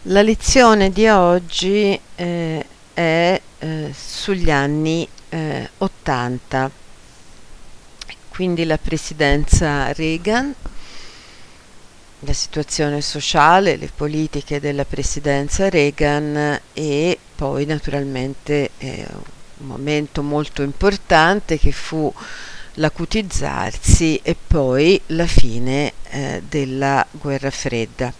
La lezione di oggi è sugli anni 80, quindi la presidenza Reagan, la situazione sociale, le politiche della presidenza Reagan e poi naturalmente un momento molto importante che fu l'acutizzarsi e poi la fine della guerra fredda.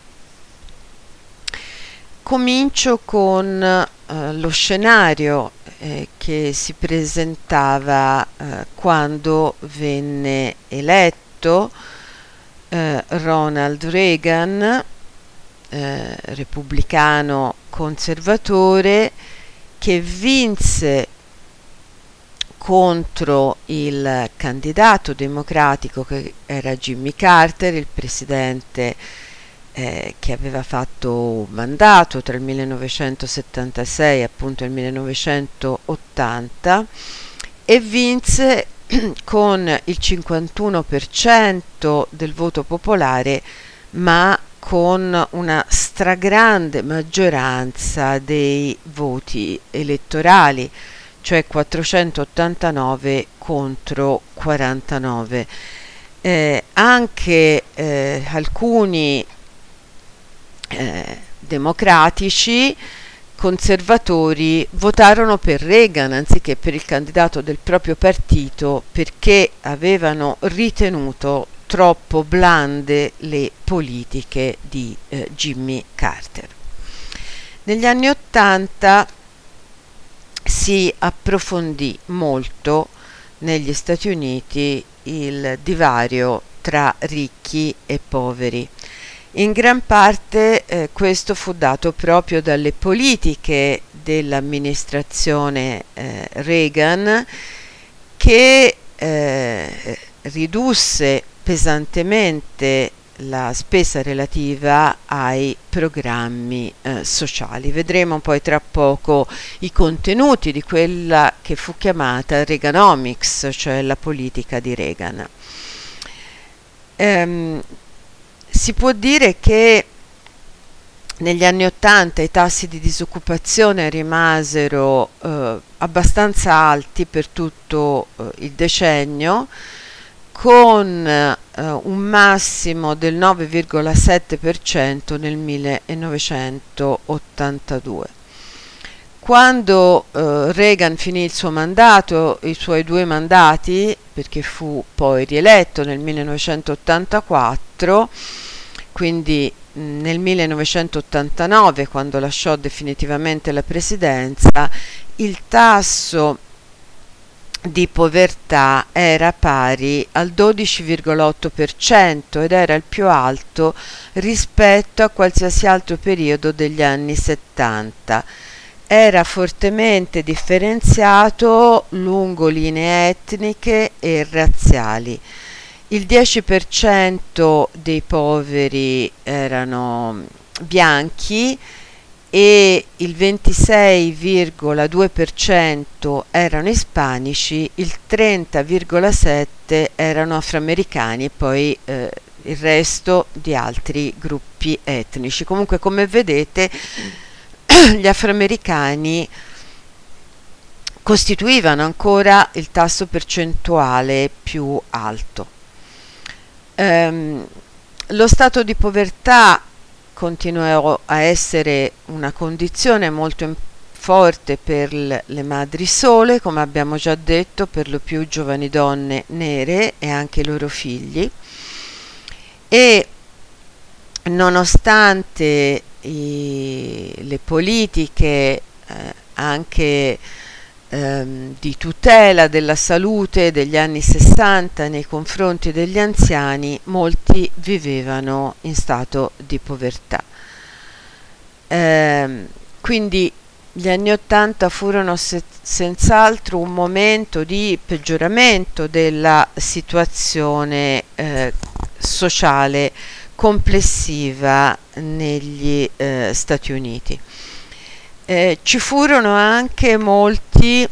Comincio con lo scenario che si presentava quando venne eletto Ronald Reagan, repubblicano conservatore, che vinse contro il candidato democratico che era Jimmy Carter, il presidente che aveva fatto un mandato tra il 1976 e appunto il 1980 e vinse con il 51% del voto popolare, ma con una stragrande maggioranza dei voti elettorali, cioè 489 contro 49. Anche alcuni democratici conservatori votarono per Reagan anziché per il candidato del proprio partito perché avevano ritenuto troppo blande le politiche di Jimmy Carter. Negli anni '80 si approfondì molto negli Stati Uniti il divario tra ricchi e poveri. In gran parte questo fu dato proprio dalle politiche dell'amministrazione Reagan, che ridusse pesantemente la spesa relativa ai programmi sociali. Vedremo poi tra poco i contenuti di quella che fu chiamata Reaganomics, cioè la politica di Reagan. Si può dire che negli anni '80 i tassi di disoccupazione rimasero abbastanza alti per tutto il decennio, con un massimo del 9,7% nel 1982. Quando Reagan finì il suo mandato, i suoi 2 mandati, perché fu poi rieletto nel 1984, quindi nel 1989, quando lasciò definitivamente la presidenza, il tasso di povertà era pari al 12,8% ed era il più alto rispetto a qualsiasi altro periodo degli anni 70. Era fortemente differenziato lungo linee etniche e razziali. Il 10% dei poveri erano bianchi e il 26,2% erano ispanici, il 30,7% erano afroamericani e poi il resto di altri gruppi etnici. Comunque, come vedete, gli afroamericani costituivano ancora il tasso percentuale più alto. Lo stato di povertà continuò a essere una condizione molto forte per le madri sole, come abbiamo già detto, per lo più giovani donne nere e anche i loro figli, e nonostante le politiche anche di tutela della salute degli anni 60 nei confronti degli anziani, molti vivevano in stato di povertà. Quindi gli anni '80 furono senz'altro un momento di peggioramento della situazione sociale complessiva negli Stati Uniti. Ci furono anche molti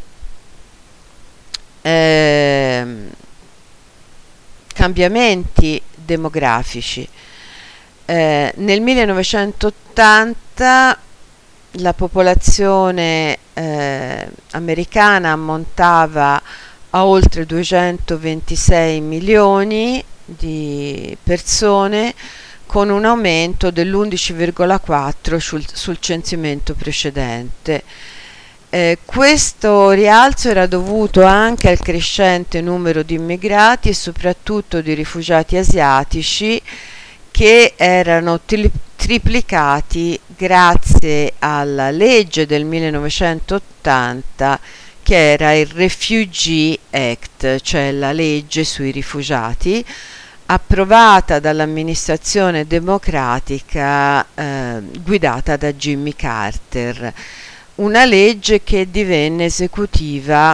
cambiamenti demografici. Nel 1980 70 la popolazione americana ammontava a oltre 226 milioni di persone, con un aumento dell'11,4 sul censimento precedente. Questo rialzo era dovuto anche al crescente numero di immigrati e soprattutto di rifugiati asiatici, che erano triplicati grazie alla legge del 1980, che era il Refugee Act, cioè la legge sui rifugiati, approvata dall'amministrazione democratica guidata da Jimmy Carter, una legge che divenne esecutiva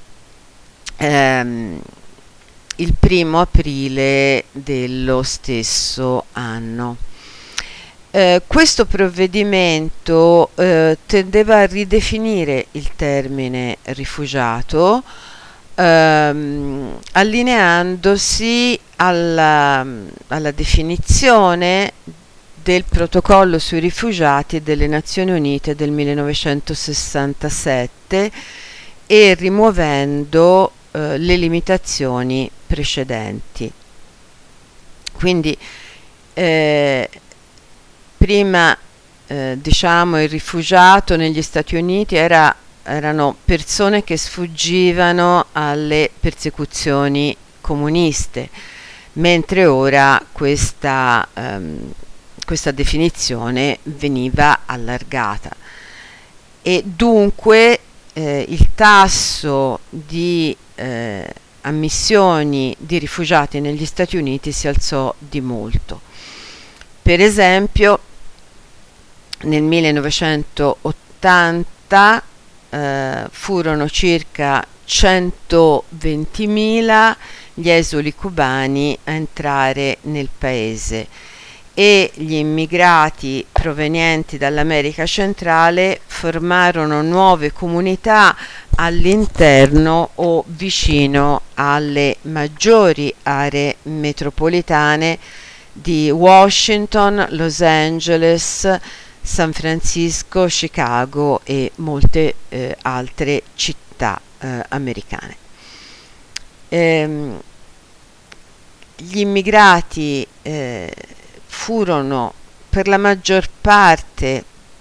il 1° aprile dello stesso anno. Questo provvedimento tendeva a ridefinire il termine rifugiato, allineandosi alla definizione del protocollo sui rifugiati delle Nazioni Unite del 1967 e rimuovendo le limitazioni precedenti. Quindi prima diciamo il rifugiato negli Stati Uniti erano persone che sfuggivano alle persecuzioni comuniste, mentre ora questa definizione veniva allargata e dunque il tasso di ammissioni di rifugiati negli Stati Uniti si alzò di molto. Per esempio, nel 1980 furono circa 120.000 gli esuli cubani a entrare nel paese e gli immigrati provenienti dall'America centrale formarono nuove comunità all'interno o vicino alle maggiori aree metropolitane di Washington, Los Angeles, San Francisco, Chicago e molte altre città americane. Gli immigrati furono per la maggior parte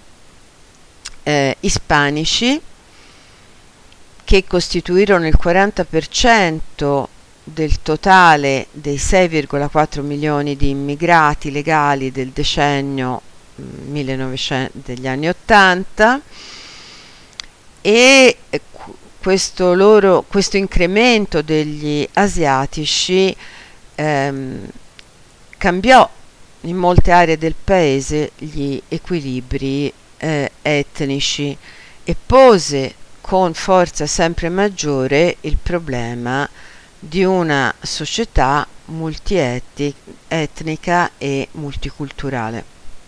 ispanici, che costituirono il 40% del totale dei 6,4 milioni di immigrati legali del decennio 1900 degli anni 80, e questo incremento degli asiatici cambiò in molte aree del paese gli equilibri etnici e pose con forza sempre maggiore il problema di una società multietnica e multiculturale.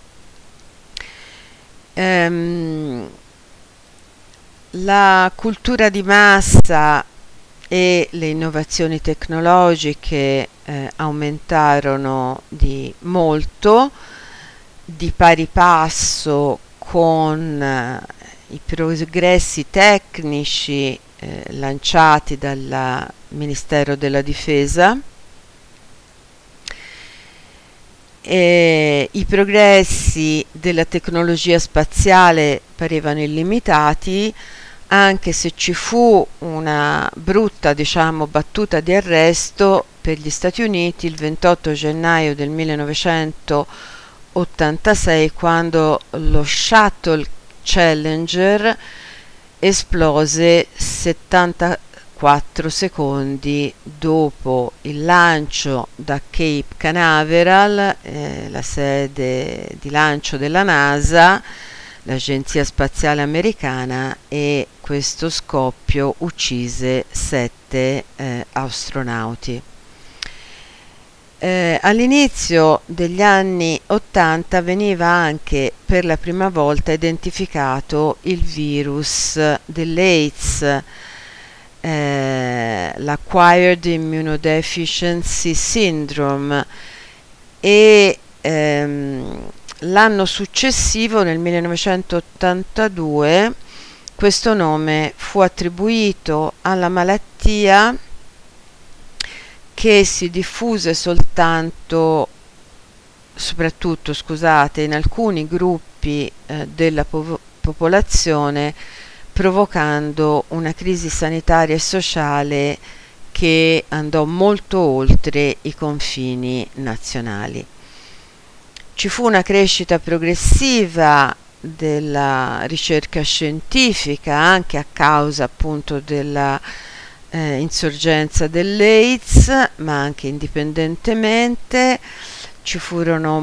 La cultura di massa e le innovazioni tecnologiche aumentarono di molto, di pari passo con i progressi tecnici lanciati dal Ministero della Difesa. I progressi della tecnologia spaziale parevano illimitati, anche se ci fu una brutta, battuta di arresto per gli Stati Uniti il 28 gennaio del 1986, quando lo Shuttle Challenger esplose 74 secondi dopo il lancio da Cape Canaveral, la sede di lancio della NASA, l'agenzia spaziale americana, e questo scoppio uccise 7 astronauti. All'inizio degli anni 80 veniva anche per la prima volta identificato il virus dell'AIDS, l'Acquired Immunodeficiency Syndrome, e l'anno successivo, nel 1982, questo nome fu attribuito alla malattia che si diffuse soprattutto, scusate, in alcuni gruppi della popolazione, provocando una crisi sanitaria e sociale che andò molto oltre i confini nazionali. Ci fu una crescita progressiva della ricerca scientifica anche a causa appunto della insorgenza dell'AIDS, ma anche indipendentemente. Ci furono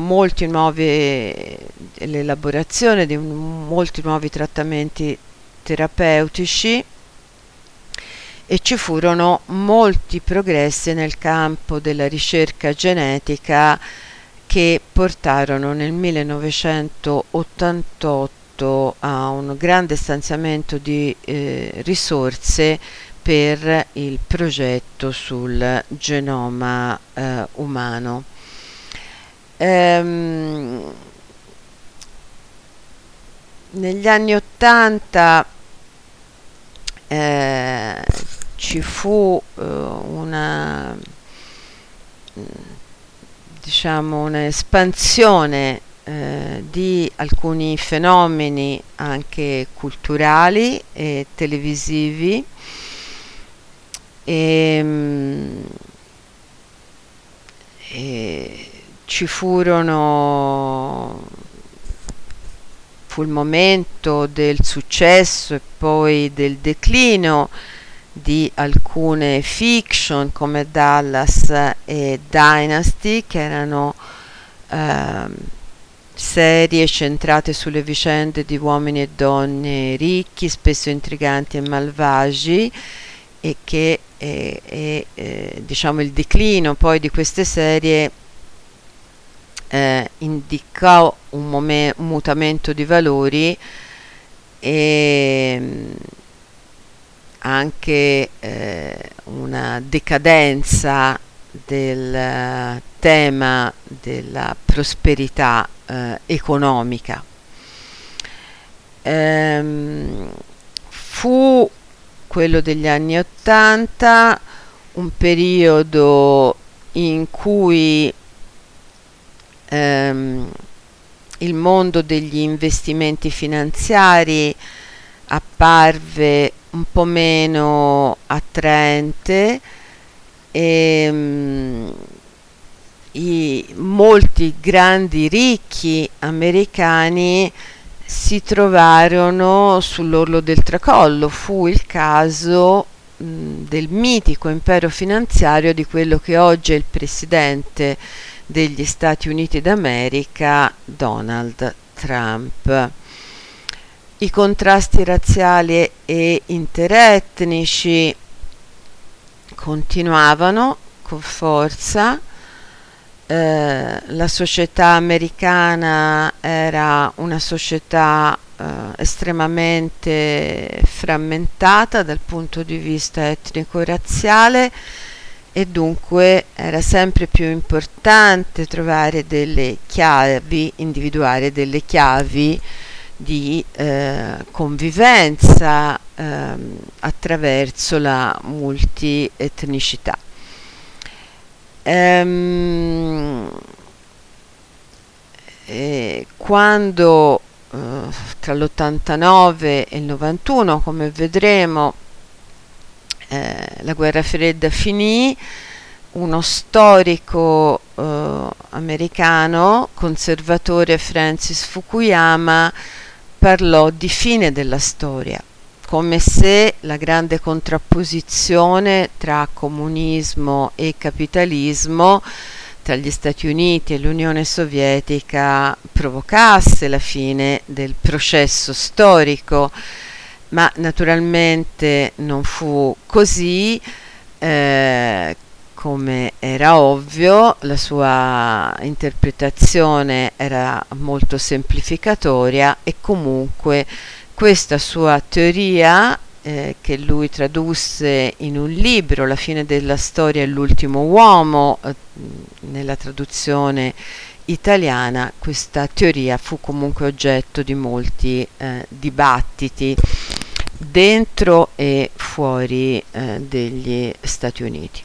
l'elaborazione di molti nuovi trattamenti terapeutici e ci furono molti progressi nel campo della ricerca genetica che portarono nel 1988 a un grande stanziamento di risorse per il progetto sul genoma umano. Negli anni 80 ci fu un'espansione di alcuni fenomeni anche culturali e televisivi e fu il momento del successo e poi del declino di alcune fiction come Dallas e Dynasty, che erano serie centrate sulle vicende di uomini e donne ricchi, spesso intriganti e malvagi, e che diciamo il declino poi di queste serie indicò un mutamento di valori e anche una decadenza del tema della prosperità economica. Fu quello degli anni '80 un periodo in cui il mondo degli investimenti finanziari apparve un po' meno attraente e molti grandi ricchi americani si trovarono sull'orlo del tracollo. Fu il caso del mitico impero finanziario di quello che oggi è il presidente degli Stati Uniti d'America, Donald Trump. I contrasti razziali e interetnici continuavano con forza. La società americana era una società estremamente frammentata dal punto di vista etnico-razziale e dunque era sempre più importante trovare individuare delle chiavi di convivenza attraverso la multietnicità. Quando tra l'89 e il 91, come vedremo, la guerra fredda finì, uno storico americano conservatore, Francis Fukuyama, parlò di fine della storia, come se la grande contrapposizione tra comunismo e capitalismo, tra gli Stati Uniti e l'Unione Sovietica, provocasse la fine del processo storico, ma naturalmente non fu così. Come era ovvio, la sua interpretazione era molto semplificatoria e comunque questa sua teoria, che lui tradusse in un libro, La fine della storia e l'ultimo uomo, nella traduzione italiana questa teoria fu comunque oggetto di molti dibattiti dentro e fuori degli Stati Uniti.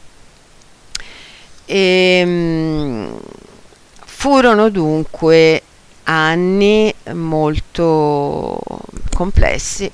Furono dunque anni molto complessi,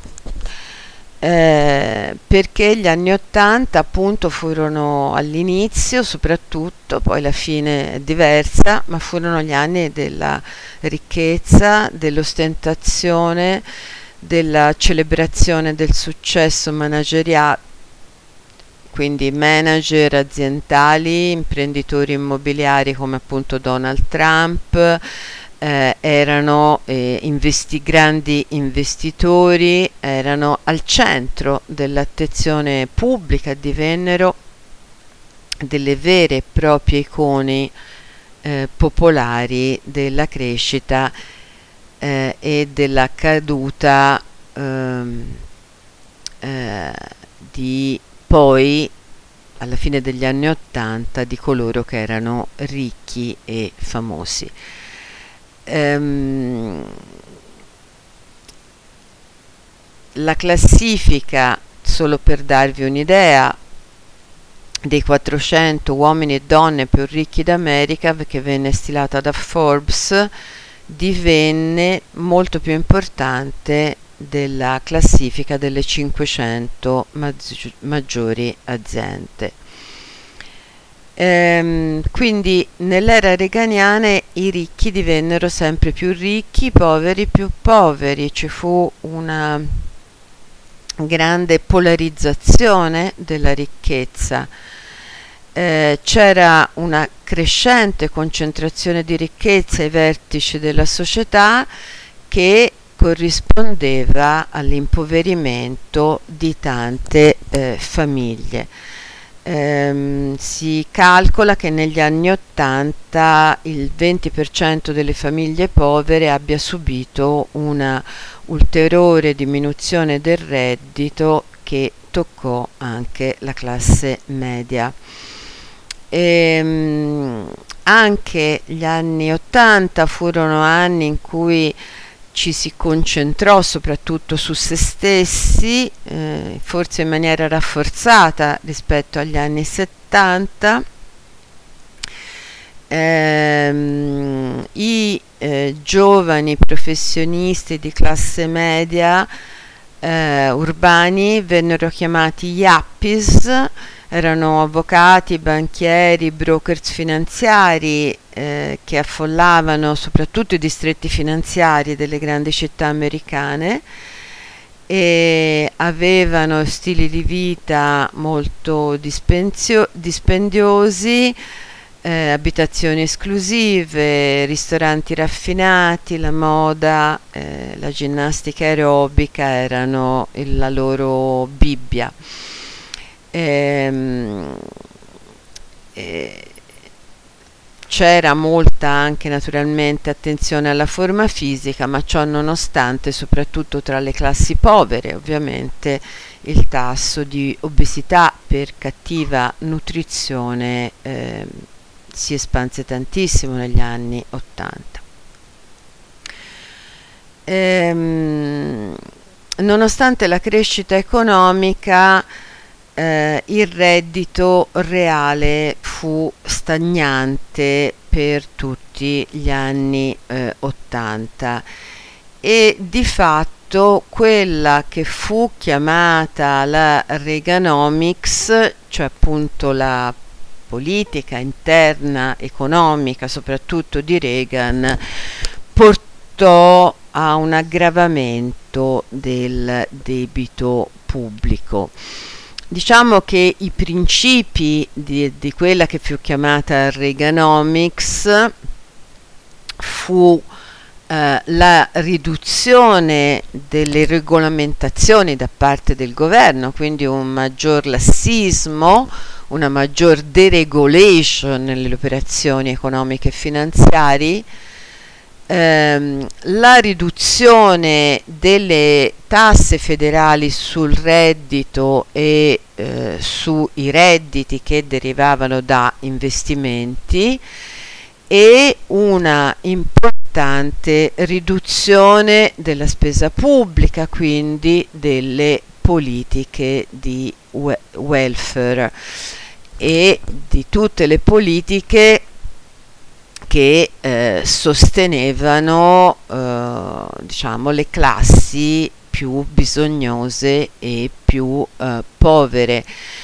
perché gli anni '80 appunto furono all'inizio soprattutto, poi la fine è diversa, ma furono gli anni della ricchezza, dell'ostentazione, della celebrazione del successo manageriale, quindi manager aziendali, imprenditori immobiliari come appunto Donald Trump, erano grandi investitori, erano al centro dell'attenzione pubblica, divennero delle vere e proprie icone popolari della crescita e della caduta di poi alla fine degli anni '80 di coloro che erano ricchi e famosi. La classifica, solo per darvi un'idea, dei 400 uomini e donne più ricchi d'America, che venne stilata da Forbes, divenne molto più importante della classifica delle 500 maggiori aziende. Quindi nell'era reganiana i ricchi divennero sempre più ricchi, i poveri più poveri, ci fu una grande polarizzazione della ricchezza, c'era una crescente concentrazione di ricchezza ai vertici della società che corrispondeva all'impoverimento di tante famiglie. Si calcola che negli anni '80 il 20% delle famiglie povere abbia subito una ulteriore diminuzione del reddito che toccò anche la classe media. Anche gli anni '80 furono anni in cui ci si concentrò soprattutto su se stessi, forse in maniera rafforzata rispetto agli anni '70. I giovani professionisti di classe media urbani vennero chiamati yuppies, erano avvocati, banchieri, brokers finanziari che affollavano soprattutto i distretti finanziari delle grandi città americane e avevano stili di vita molto dispendiosi, abitazioni esclusive, ristoranti raffinati, la moda, la ginnastica aerobica erano la loro Bibbia. C'era molta anche naturalmente attenzione alla forma fisica, ma ciò nonostante, soprattutto tra le classi povere, ovviamente il tasso di obesità per cattiva nutrizione si espanse tantissimo negli anni '80. Nonostante la crescita economica, il reddito reale fu stagnante per tutti gli anni '80 e di fatto quella che fu chiamata la Reaganomics, cioè appunto la politica interna economica soprattutto di Reagan, portò a un aggravamento del debito pubblico. Diciamo che i principi di quella che fu chiamata Reaganomics fu la riduzione delle regolamentazioni da parte del governo, quindi un maggior lassismo, una maggior deregulation nelle operazioni economiche e finanziarie, la riduzione delle tasse federali sul reddito e sui redditi che derivavano da investimenti e una importante riduzione della spesa pubblica, quindi delle politiche di welfare e di tutte le politiche che sostenevano diciamo le classi più bisognose e più povere.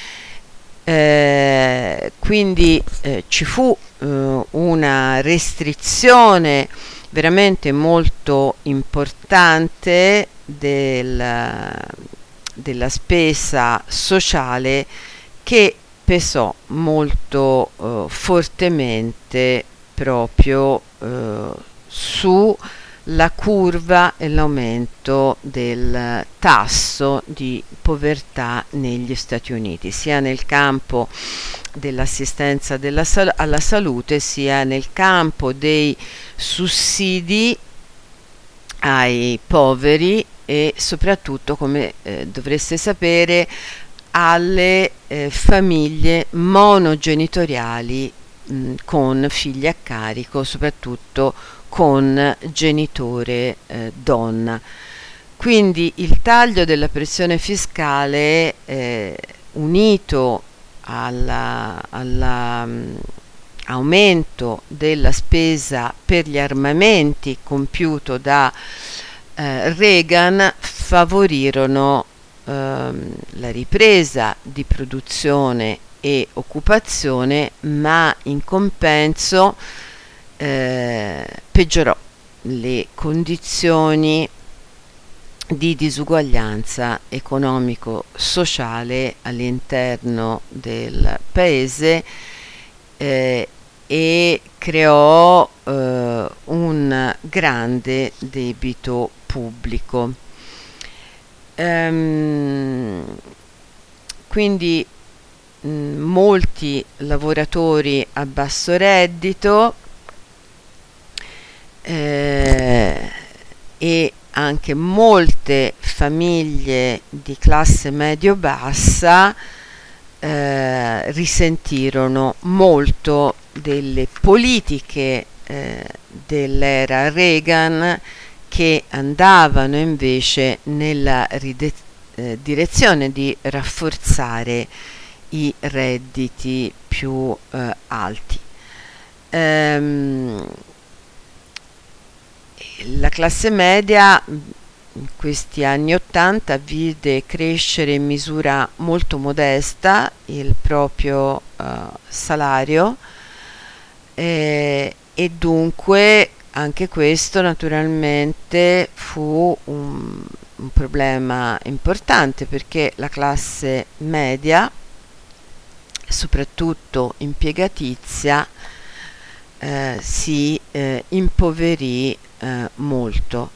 Quindi ci fu una restrizione veramente molto importante della spesa sociale, che pesò molto fortemente proprio sulla curva e l'aumento del tasso di povertà negli Stati Uniti, sia nel campo dell'assistenza alla salute, sia nel campo dei sussidi ai poveri e soprattutto, come dovreste sapere, alle famiglie monogenitoriali con figli a carico, soprattutto con genitore donna. Quindi il taglio della pressione fiscale unito all'aumento della spesa per gli armamenti compiuto da Reagan favorirono la ripresa di produzione e occupazione, ma in compenso peggiorò le condizioni di disuguaglianza economico-sociale all'interno del paese e creò un grande debito pubblico. Quindi molti lavoratori a basso reddito e anche molte famiglie di classe medio-bassa risentirono molto delle politiche dell'era Reagan, che andavano invece nella direzione di rafforzare i redditi più alti. La classe media in questi anni 80 vide crescere in misura molto modesta il proprio salario e dunque anche questo naturalmente fu un problema importante, perché la classe media, soprattutto impiegatizia, si impoverì molto.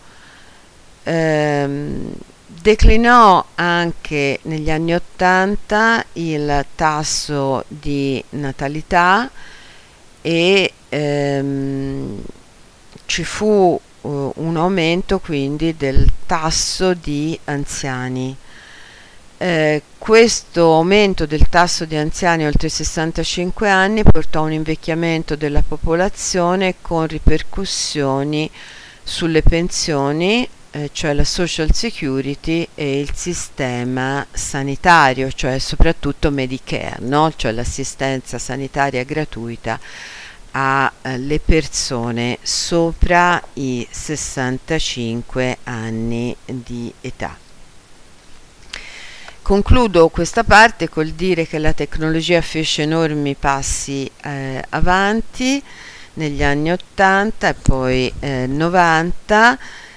Declinò anche negli anni 80 il tasso di natalità e ci fu un aumento quindi del tasso di anziani. Questo aumento del tasso di anziani oltre i 65 anni portò a un invecchiamento della popolazione con ripercussioni sulle pensioni, cioè la Social Security, e il sistema sanitario, cioè soprattutto Medicare, no? Cioè l'assistenza sanitaria gratuita alle persone sopra i 65 anni di età. Concludo questa parte col dire che la tecnologia fece enormi passi avanti negli anni 80 e poi 90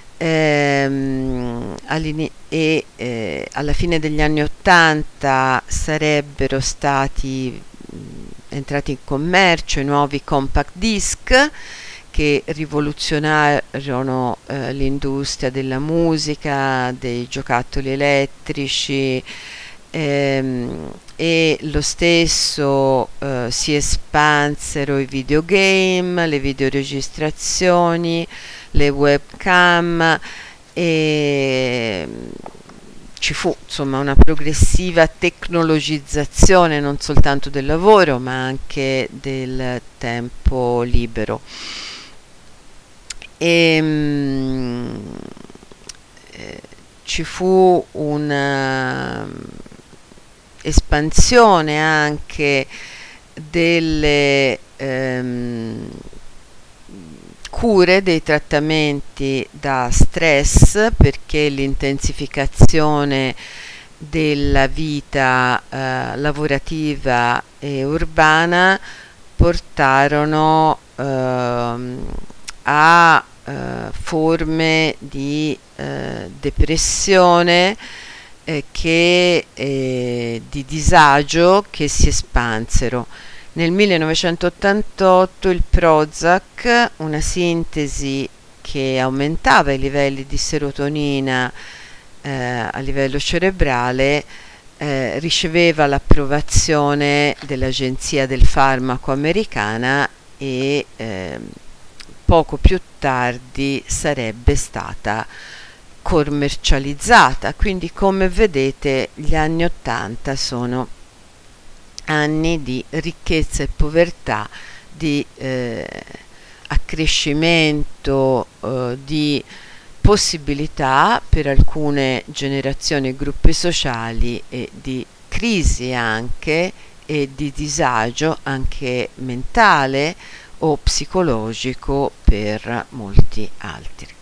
alla fine degli anni 80 sarebbero stati entrati in commercio i nuovi compact disc, che rivoluzionarono l'industria della musica, dei giocattoli elettrici, e lo stesso si espansero i videogame, le videoregistrazioni, le webcam, e ci fu insomma una progressiva tecnologizzazione non soltanto del lavoro ma anche del tempo libero. E, ci fu una espansione anche delle cure, dei trattamenti da stress, perché l'intensificazione della vita lavorativa e urbana portarono a forme di depressione di disagio che si espansero. Nel 1988 il Prozac, una sintesi che aumentava i livelli di serotonina a livello cerebrale, riceveva l'approvazione dell'Agenzia del Farmaco americana e poco più tardi sarebbe stata commercializzata. Quindi, come vedete, gli anni '80 sono anni di ricchezza e povertà, di accrescimento di possibilità per alcune generazioni e gruppi sociali e di crisi anche e di disagio anche mentale o psicologico per molti altri.